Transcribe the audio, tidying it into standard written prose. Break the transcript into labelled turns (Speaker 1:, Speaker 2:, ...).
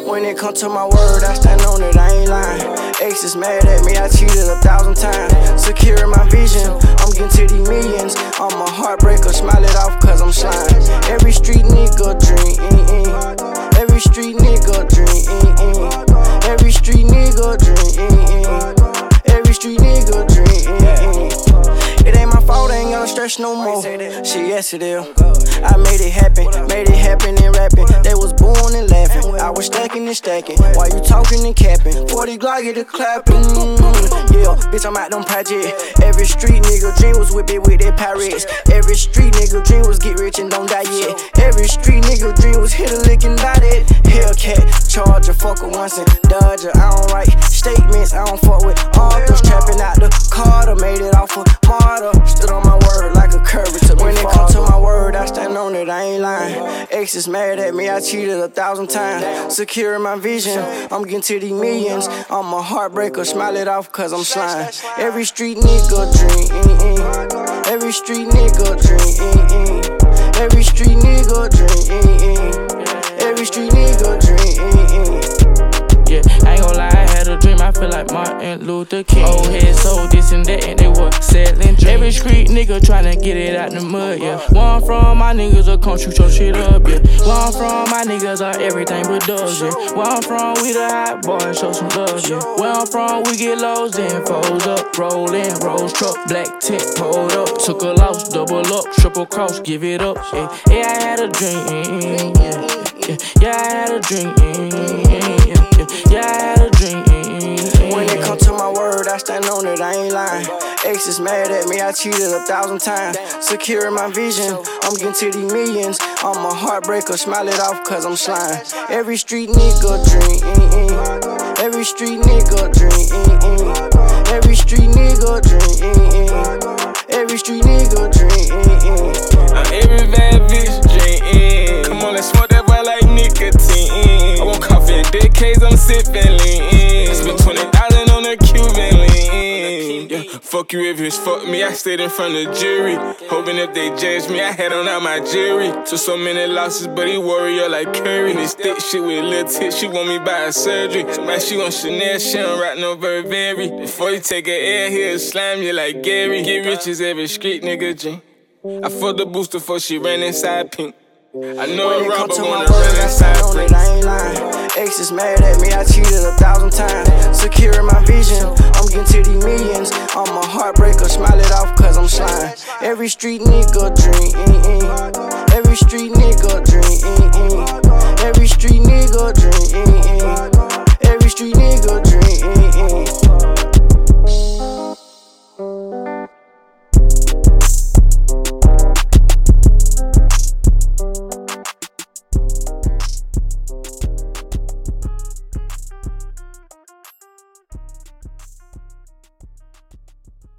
Speaker 1: When it comes to my word, I stand on it, I ain't lying. Ex is mad at me, I cheated 1,000 times. Securing my vision, I'm getting to these millions. I'm a heartbreaker, smile it off cause I'm slime. Every street nigga dream, every street nigga dream, every street nigga dream, every street nigga dream. It ain't my fault, I ain't gonna stress no more. Shit, yes it is. I made it happen in rapping. They was born and laughing. I was stacking and stacking while you talking and capping. 40 Glock get it clapping. Yeah, bitch, I'm out them projects. Every street nigga dream was whip it with their pirates. Every street nigga dream was get rich and don't die yet. Every street nigga dream was hit a lick and die it. Hellcat, Charger, fucker once and Dodger. I don't write statements, I don't fuck with authors. Trapping out the Carter, made it off a martyr. Stood on my word like a curvy to me. When it comes to my word, I stand on it, I ain't lying. Ex is mad at me, I cheated 1,000 times. Securing my vision, I'm getting to these millions. I'm a heartbreaker, smile it off cause I'm slime. Every street nigga dream, every street nigga dream, every street nigga dream, every street nigga dream.
Speaker 2: Yeah, I ain't gon' lie, I had a dream, I feel like Martin Luther King. Old head sold this and that, and they was selling dreams. Every street nigga tryna get it out the mud, yeah. Where I'm from, my niggas will come shoot your shit up, yeah. Where I'm from, my niggas are everything but dogs, yeah. Where I'm from, we the hot boys, show some love, yeah. Where I'm from, we get lows, then foes up. Roll in, rose truck, black tint, pulled up. Took a loss, double up, triple cross, give it up, yeah. Yeah, I had a dream, yeah, I had a dream, yeah, I had a dream.
Speaker 1: When it comes to my word, I stand on it, I ain't lying. Ex is mad at me, I cheated 1,000 times. Securing my vision, I'm getting to these millions. I'm a heartbreaker, smile it off cause I'm slime. Every street nigga dream, every street nigga dream, every street nigga dream, every street nigga dream.
Speaker 3: Every bad bitch dream. Come on, let's smoke that boy like nicotine. I won't coffee in decades, I'm sipping lean. Spent 20,000 on a Cuban lean. Yeah, fuck you if it's fuck me. I stayed in front of jury, hoping if they judge me, I had on out my jury. Took so many losses, but he warrior like Curry. This thick shit with little tits, she want me by a surgery. Man, she want Chanel, she don't rock no Burberry. Before you take an air, he'll slam you like Gary. Get rich as every street nigga dream. I fucked the booster before she ran inside pink. I know
Speaker 1: when
Speaker 3: a
Speaker 1: it
Speaker 3: robber
Speaker 1: comes to my
Speaker 3: wanna
Speaker 1: word,
Speaker 3: run
Speaker 1: I
Speaker 3: inside
Speaker 1: stand on
Speaker 3: Prince.
Speaker 1: it, I ain't lying. Ex is mad at me, I cheated 1,000 times. Securing my vision, I'm getting to these millions. I'm a heartbreaker, smile it off cause I'm slime. Every street nigga dream, every street